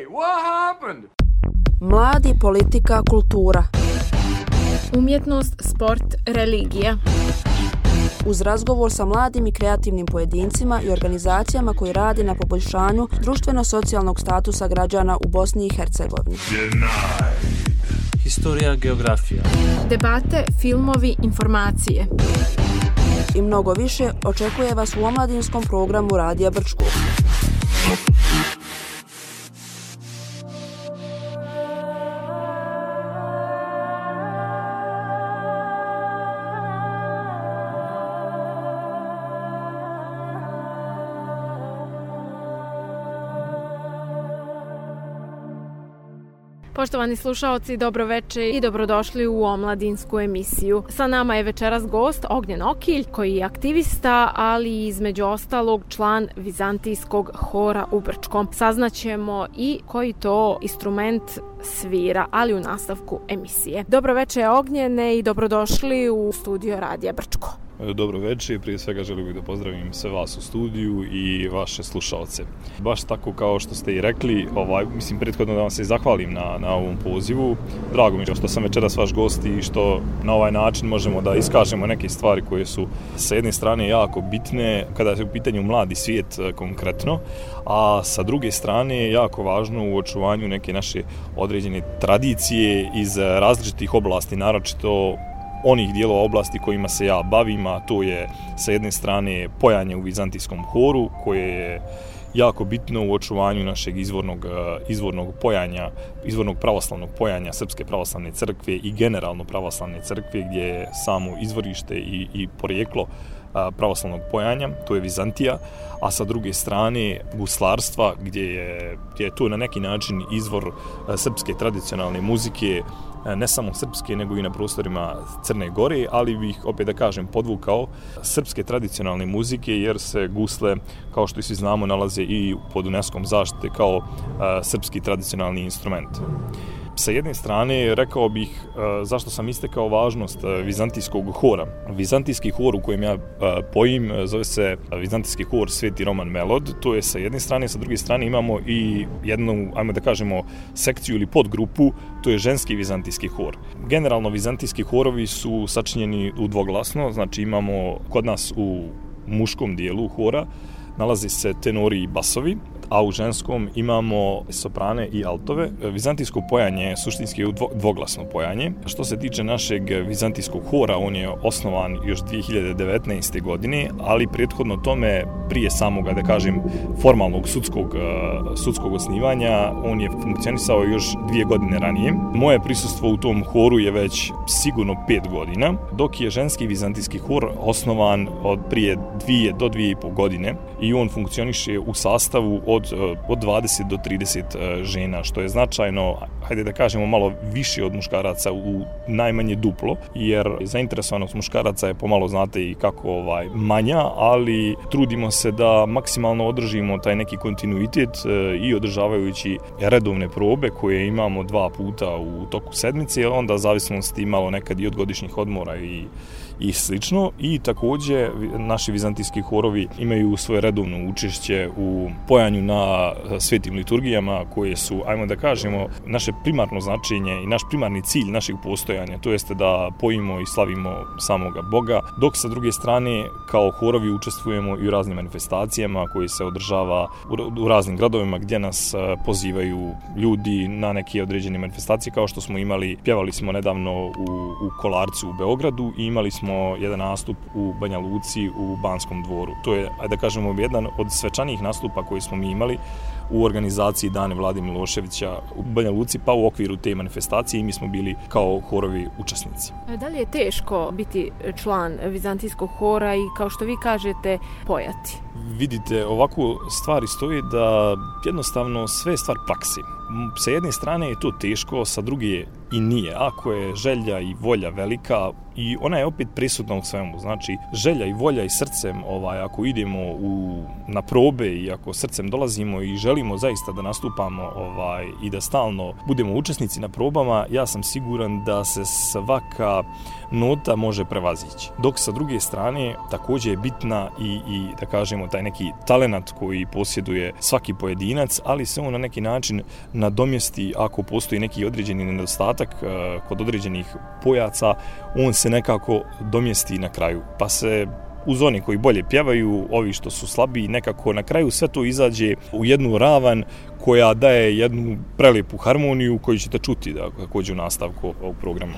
Hey, what happened? Mladi, politika, kultura. Umjetnost, sport, religija. Uz razgovor sa mladim i kreativnim pojedincima i organizacijama koji radi na poboljšanju društveno-socijalnog statusa građana u Bosni i Hercegovini. Historija, geografija. Debate, filmovi, informacije. I mnogo više očekuje vas u omladinskom programu Radija Brčko. Poštovani slušaoci, dobroveče i dobrodošli u omladinsku emisiju. Sa nama je večeras gost Ognjen Okilj, koji je aktivista, ali između ostalog član Vizantijskog hora u Brčkom. Saznaćemo i koji to instrument svira, ali u nastavku emisije. Dobroveče Ognjene i dobrodošli u studio Radija Brčko. Dobro večer, prije svega želim da pozdravim sve vas u studiju i vaše slušalce. Baš tako kao što ste i rekli, mislim prethodno da vam se zahvalim na ovom pozivu. Drago mi je što sam večeras vaš gost i što na ovaj način možemo da iskažemo neke stvari koje su sa jedne strane jako bitne kada je u pitanju mladi svijet konkretno, a sa druge strane jako važno u očuvanju neke naše određene tradicije iz različitih oblasti, naročito onih dijelova oblasti kojima se ja bavim, a to je sa jedne strane pojanje u vizantijskom horu, koje je jako bitno u očuvanju našeg izvornog pojanja, izvornog pravoslavnog pojanja Srpske pravoslavne crkve i generalno pravoslavne crkve, gdje je samo izvorište i porijeklo pravoslavnog pojanja, to je Vizantija, a sa druge strane guslarstva, gdje je to na neki način izvor srpske tradicionalne muzike, ne samo srpske, nego i na prostorima Crne Gore, ali bih, opet da kažem, podvukao srpske tradicionalne muzike, jer se gusle, kao što i svi znamo, nalaze i pod UNESCO-om zaštite kao srpski tradicionalni instrument. Sa jedne strane, rekao bih zašto sam istekao važnost vizantijskog hora. Vizantijski hor u kojem ja pojim zove se Vizantijski hor Sveti Roman Melod. To je sa jedne strane, sa druge strane imamo i jednu, ajmo da kažemo, sekciju ili podgrupu, to je ženski vizantijski hor. Generalno, vizantijski horovi su sačinjeni u dvoglasno, znači imamo kod nas u muškom dijelu hora nalazi se tenori i basovi, a u ženskom imamo soprane i altove. Vizantijsko pojanje je suštinski dvoglasno pojanje. Što se tiče našeg vizantijskog hora, on je osnovan još 2019. godine, ali prethodno tome, prije samoga, da kažem, formalnog sudskog osnivanja, on je funkcionisao još 2 godine ranije. Moje prisustvo u tom horu je već sigurno 5 godina, dok je ženski vizantijski hor osnovan od prije 2 do 2,5 godine i on funkcioniše u sastavu od 20 do 30 žena, što je značajno, hajde da kažemo, malo više od muškaraca, u najmanje duplo, jer zainteresovanost muškaraca je pomalo, znate, i kako manja, ali trudimo se da maksimalno održimo taj neki kontinuitet i održavajući redovne probe koje imamo 2 puta u toku sedmice, onda zavisnosti malo nekad i od godišnjih odmora i slično. I također naši vizantijski horovi imaju svoje redovno učešće u pojanju na svetim liturgijama, koje su, ajmo da kažemo, naše primarno značenje i naš primarni cilj našeg postojanja, to jeste da pojimo i slavimo samoga Boga, dok sa druge strane kao horovi učestvujemo i u raznim manifestacijama koji se održava u raznim gradovima gdje nas pozivaju ljudi na neke određene manifestacije, kao što smo pjevali smo nedavno u Kolarcu u Beogradu i imali smo jedan nastup u Banja Luci u Banskom dvoru. To je, da kažemo, jedan od svečanijih nastupa koji smo mi imali u organizaciji Dane Vlade Miloševića u Banja Luci, pa u okviru te manifestacije i mi smo bili kao horovi učesnici. Da li je teško biti član vizantijskog hora i, kao što vi kažete, pojati? Vidite, ovako stvari stoji da jednostavno sve je stvar praksi. Sa jedne strane je to teško, sa druge i nije. Ako je želja i volja velika, i ona je opet prisutna u svemu. Znači, želja i volja i srcem, ako idemo na probe i ako srcem dolazimo i želimo zaista da nastupamo i da stalno budemo učesnici na probama, ja sam siguran da se svaka nota može prevazići. Dok sa druge strane također je bitna i da kažemo taj neki talenat koji posjeduje svaki pojedinac, ali se on na neki način nadomjesti ako postoji neki određeni nedostatak kod određenih pojaca, on se nekako domjesti na kraju. Pa se uz oni koji bolje pjevaju, ovi što su slabiji, nekako na kraju sve to izađe u jednu ravan koja daje jednu prelijepu harmoniju koju ćete čuti također u nastavku ovog programa.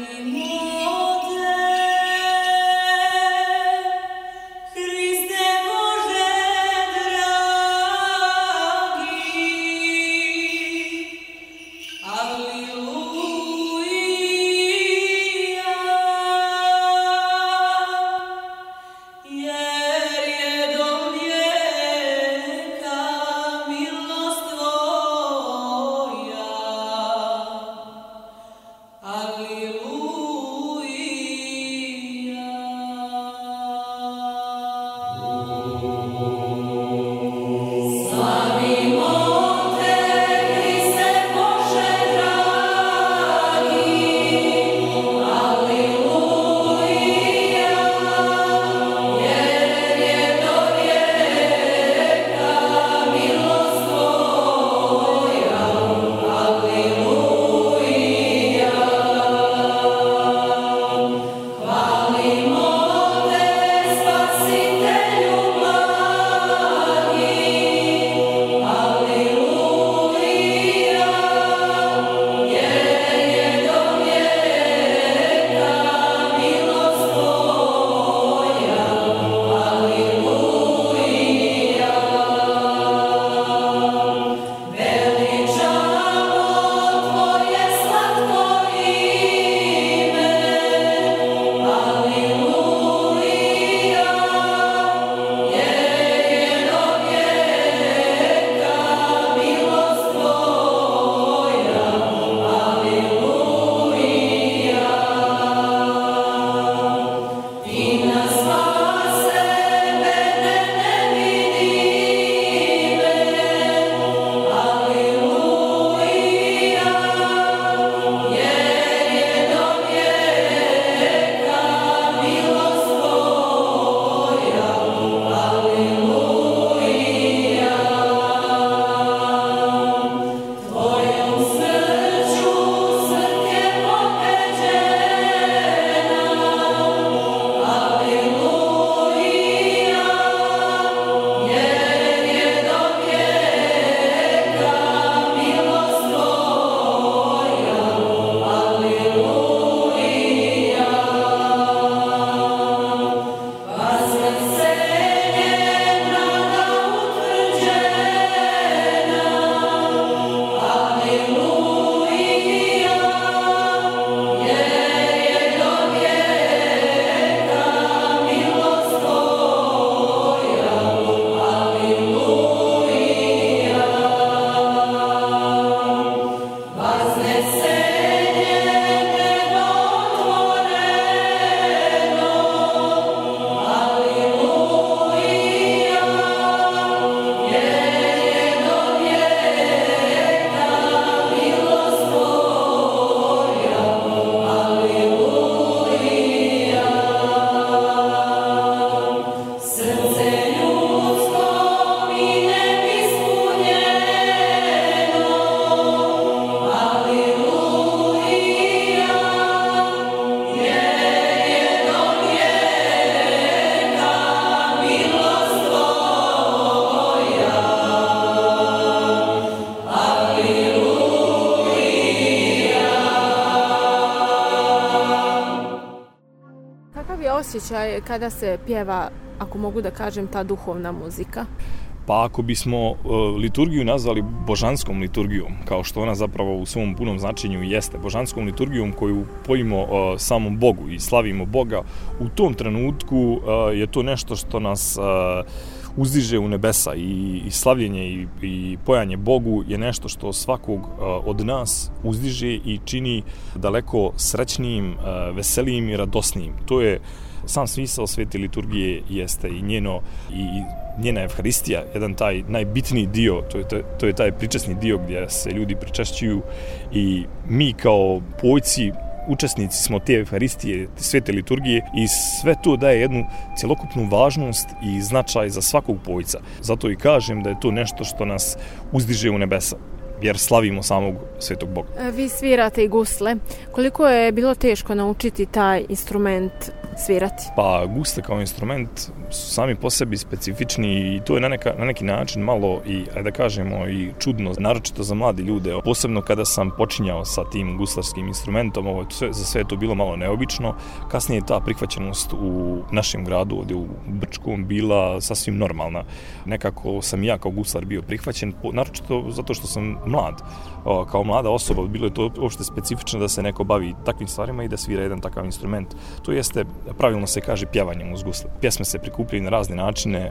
osjećaj kada se pjeva, ako mogu da kažem, ta duhovna muzika? Pa ako bismo liturgiju nazvali božanskom liturgijom, kao što ona zapravo u svom punom značenju jeste, božanskom liturgijom koju pojimo samom Bogu i slavimo Boga, u tom trenutku je to nešto što nas uzdiže u nebesa i slavljenje i pojanje Bogu je nešto što svakog od nas uzdiže i čini daleko srećnijim, veselijim i radosnijim. To je sam smisao svete liturgije, jeste i njena evharistija, jedan taj najbitniji dio, to je taj pričesni dio gdje se ljudi pričešćuju i mi kao pojci učesnici smo te evharistije, svete liturgije i sve to daje jednu cjelokupnu važnost i značaj za svakog pojca. Zato i kažem da je to nešto što nas uzdiže u nebesa, jer slavimo samog svetog Boga. Vi svirate i gusle. Koliko je bilo teško naučiti taj instrument svirati? Pa gusle kao instrument su sami po sebi specifični i to je na neki način malo i, da kažemo, i čudno, naročito za mladi ljude. Posebno kada sam počinjao sa tim guslarskim instrumentom, za sve je to bilo malo neobično. Kasnije je ta prihvaćenost u našem gradu, ovdje u Brčkom, bila sasvim normalna. Nekako sam ja kao guslar bio prihvaćen, naročito zato što sam mlad. Kao mlada osoba bilo je to uopšte specifično da se neko bavi takvim stvarima i da svira jedan takav instrument. To jeste, pravilno se kaže, pjevanjem uz gusle. Pjesme se prikupljaju na razne načine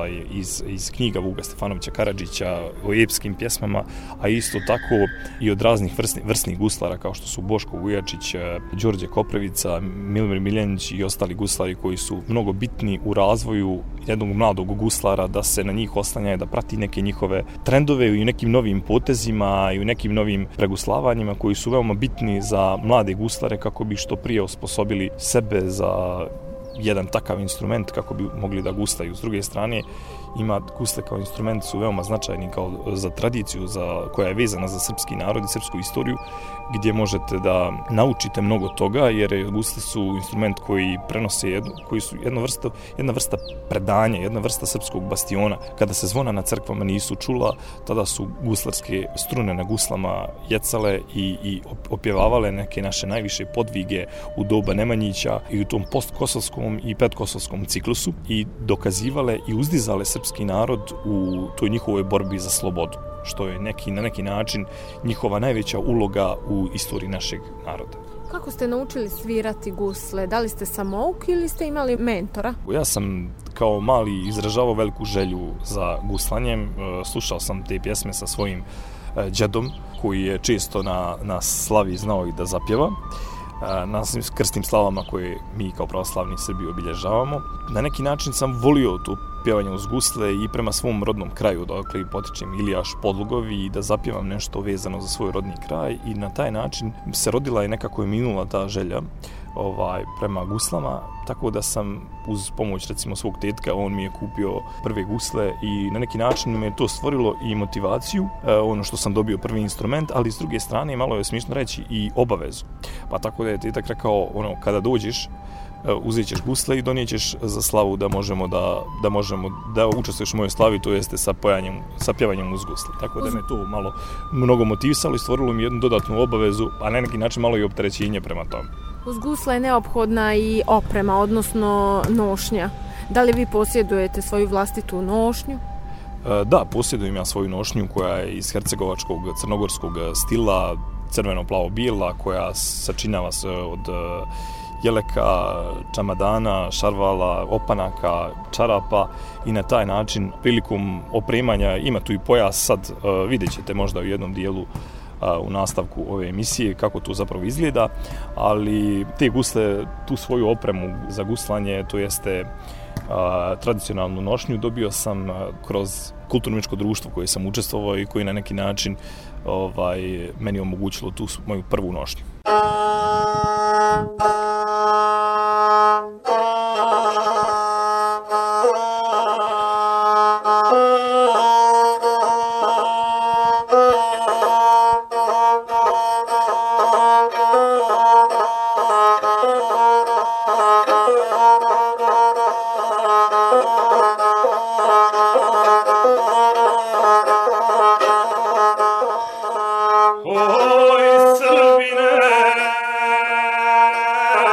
iz knjiga Vuka Stefanovića Karadžića o epskim pjesmama, a isto tako i od raznih vrsnih guslara kao što su Boško Vujačić, Đorđe Koprivica, Milomir Miljanić i ostali guslari koji su mnogo bitni u razvoju jednog mladog guslara, da se na njih oslanja, da prati neke njihove trendove i nekim novim potezima i u nekim novim preguslavanjima koji su veoma bitni za mlade guslare kako bi što prije osposobili sebe za jedan takav instrument kako bi mogli da guslaju. S druge strane, gusle kao instrument su veoma značajni kao za tradiciju koja je vezana za srpski narod i srpsku istoriju, gdje možete da naučite mnogo toga, jer gusle su instrument koji prenose koji su jedna vrsta predanja, jedna vrsta srpskog bastiona. Kada se zvona na crkvama nisu čula, tada su guslarske strune na guslama jecale i opjevavale neke naše najviše podvige u doba Nemanjića i u tom postkosovskom i predkosovskom ciklusu i dokazivale i uzdizale srpski narod u toj njihovoj borbi za slobodu, što je na neki način njihova najveća uloga u istoriji našeg naroda. Kako ste naučili svirati gusle? Da li ste samouk ili ste imali mentora? Ja sam kao mali izražavao veliku želju za guslanjem. Slušao sam te pjesme sa svojim đedom, koji je često na slavi znao i da zapjeva. Na krstnim slavama koje mi kao pravoslavni Srbi obilježavamo. Na neki način sam volio to pjevanje uz gusle i prema svom rodnom kraju, dakle potičem Ilijaš, Podlugovi, i da zapjevam nešto vezano za svoj rodni kraj i na taj način se rodila i nekako je minula ta želja prema guslama, tako da sam uz pomoć recimo svog tetka, on mi je kupio prve gusle i na neki način me je to stvorilo i motivaciju, ono što sam dobio prvi instrument, ali s druge strane malo je smišno reći i obavezu. Pa tako da je tetak rekao, kada dođeš, uzet ćeš gusle i donijećeš za slavu da možemo da učestvuješ u mojoj slavi, to jeste sa pjevanjem uz gusle. Tako da me to malo mnogo motivisalo i stvorilo mi jednu dodatnu obavezu, a na neki način malo i opterećenje prema tome. Uz gusle je neophodna i oprema, odnosno nošnja. Da li vi posjedujete svoju vlastitu nošnju? Da, posjedujem ja svoju nošnju koja je iz hercegovačkog crnogorskog stila, crveno-plavo-bijela, koja sačinjava se od jeleka, čamadana, šarvala, opanaka, čarapa i na taj način prilikom opremanja ima tu i pojas. Sad vidjet ćete možda u jednom dijelu u nastavku ove emisije kako to zapravo izgleda, ali te gusle, tu svoju opremu za guslanje, to jeste tradicionalnu nošnju, dobio sam kroz kulturno-umjetničko društvo koje sam učestvovao i koji na neki način meni omogućilo tu moju prvu nošnju. Oj, Srbine,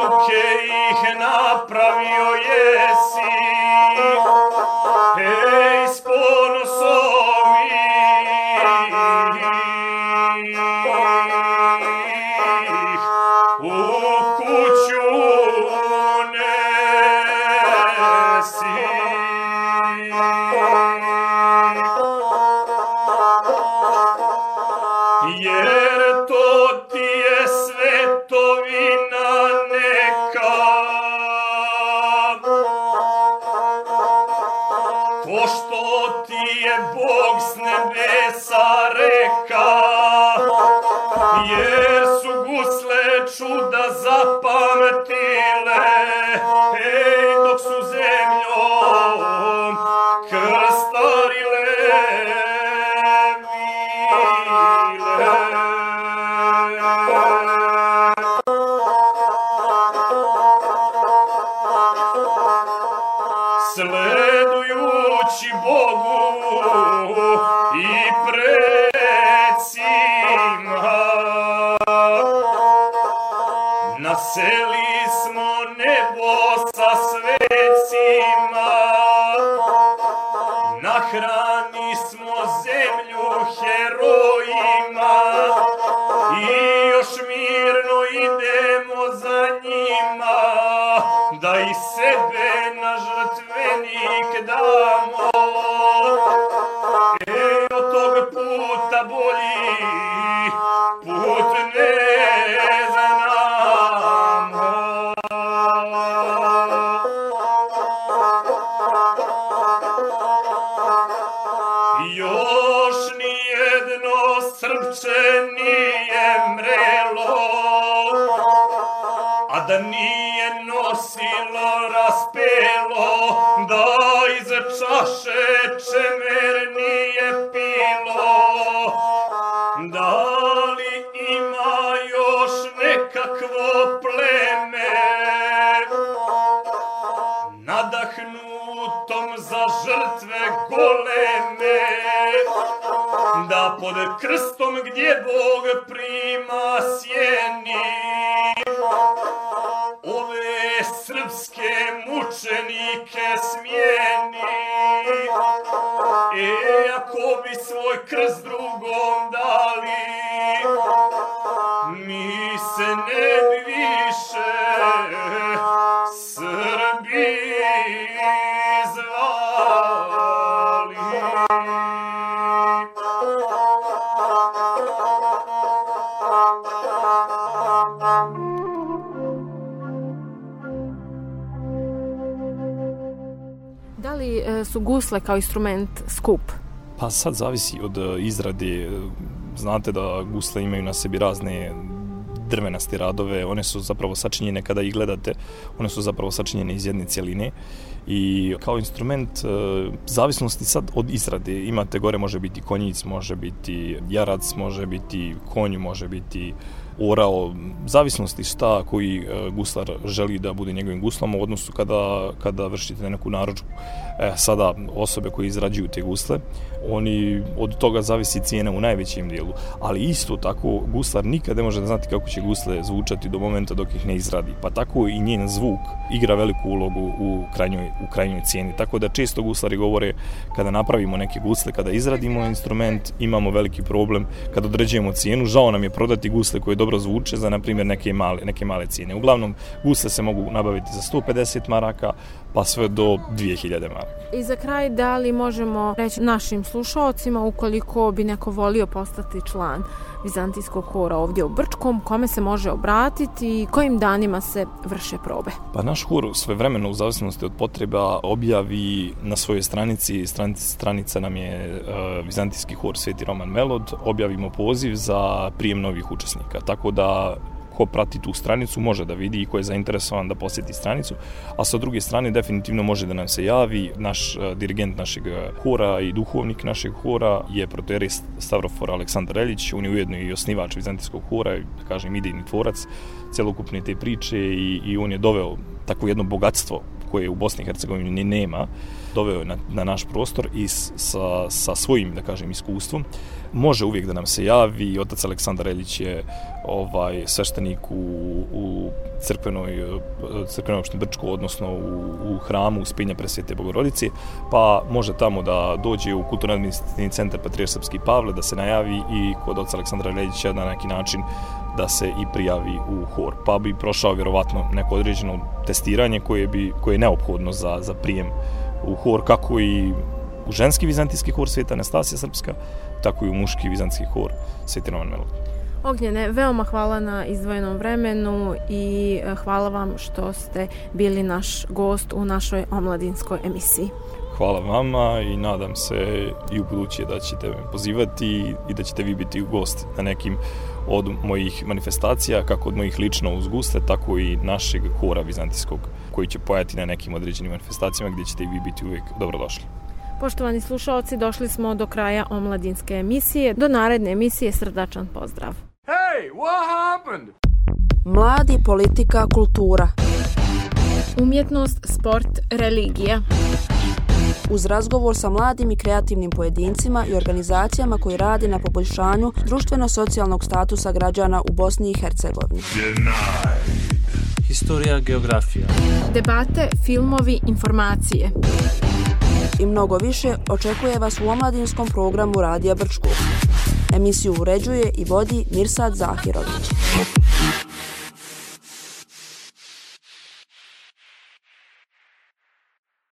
ruke ih napravio jesi, hej, s ponosom ih u kuću nesi. Jer to ti je svetovina neka, pošto ti je Bog s nebesa reka, jer su gusle čuda zapamtile, hej, dok su zemljom krstarile. Sledujući Bogu i precima, naseli smo nebo sa svecima, nahrani smo zemlju herojima i još mirno idemo za njima, da i sebe na žrtvenik damo. Od tog puta bolji put ne znamo. Još nijedno srpče nije mrelo, a da nije nosilo raspelo, da iz čaše čemer nije pilo. Da li ima još nekakvo pleme, nadahnutom za žrtve goleme, da pod krstom gdje Bog prima sjeni ove srpske mučenike smijeni. Ako bi svoj krst drugom dali, mi se ne bi više Srbi zvali. Da li su gusle kao instrument skup? Pa sad zavisi od izrade. Znate da gusle imaju na sebi razne drvenaste radove, one su zapravo sačinjene, kada ih gledate, one su zapravo sačinjene iz jedne cjeline i kao instrument zavisnosti sad od izrade. Imate gore, može biti konjic, može biti jarac, može biti konj, može biti orao, zavisnosti šta koji guslar želi da bude njegovim guslom u odnosu kada vršite neku narudžbu. Sada osobe koji izrađuju te gusle, oni od toga zavisi cijena u najvećem dijelu, ali isto tako guslar nikad ne može da znati kako će gusle zvučati do momenta dok ih ne izradi, pa tako i njen zvuk igra veliku ulogu u krajnjoj cijeni, tako da često guslari govore kada napravimo neke gusle, kada izradimo instrument, imamo veliki problem kada određujemo cijenu, žao nam je prodati gusle koje dobro zvuče za, na primjer, neke male cijene. Uglavnom, gusle se mogu nabaviti za 150 maraka, pa sve do 2000 maraka. I za kraj, da li možemo reći našim slušaocima, ukoliko bi neko volio postati član Vizantijskog hora ovdje u Brčkom, kome se može obratiti i kojim danima se vrše probe? Pa naš hor svevremeno, u zavisnosti od potreba, objavi na svojoj stranici, stranica nam je Vizantijski hor Sveti Roman Melod, objavimo poziv za prijem novih učesnika, tako da ko prati tu stranicu može da vidi i ko je zainteresovan da posjeti stranicu, a sa druge strane definitivno može da nam se javi. Naš dirigent našeg hora i duhovnik našeg hora je protoijerej Stavrofor Aleksandar Reljić, on je ujedno i osnivač Vizantijskog hora, da kažem idejni tvorac celokupne te priče i on je doveo takvo jedno bogatstvo koje u Bosni i Hercegovini nema, doveo je na naš prostor i sa svojim, da kažem, iskustvom. Može uvijek da nam se javi. Otac Aleksandar Reljić je sveštenik u crkvenoj opštini Brčko, odnosno u hramu Uspinja Presvete Bogorodice, pa može tamo da dođe u Kulturno-administrativni centar Patrijarh Srpski Pavle, da se najavi i kod otaca Aleksandra Reljića na neki način da se i prijavi u hor. Pa bi prošao vjerovatno neko određeno testiranje koje je neophodno za prijem u hor, kako i u ženski vizantijski hor Sveta Anastasija Srpska, tako i u muški vizantijski hor Sveti Roman Melod. Ognjene, veoma hvala na izdvojenom vremenu i hvala vam što ste bili naš gost u našoj omladinskoj emisiji. Hvala vama i nadam se i u buduće da ćete me pozivati i da ćete vi biti gost na nekim od mojih manifestacija, kako od mojih lično uz guste, tako i našeg hora vizantijskog koji će pojati na nekim određenim manifestacijama gdje ćete i vi biti uvijek dobrodošli. Poštovani slušaoci, došli smo do kraja omladinske emisije. Do naredne emisije srdačan pozdrav. Hey, what happened? Mladi, politika, kultura. Umjetnost, sport, religija. Uz razgovor sa mladim i kreativnim pojedincima i organizacijama koji rade na poboljšanju društveno-socijalnog statusa građana u Bosni i Hercegovini. Historija, geografija. Debate, filmovi, informacije. I mnogo više očekuje vas u omladinskom programu Radija Brčko. Emisiju uređuje i vodi Mirsad Zahirović.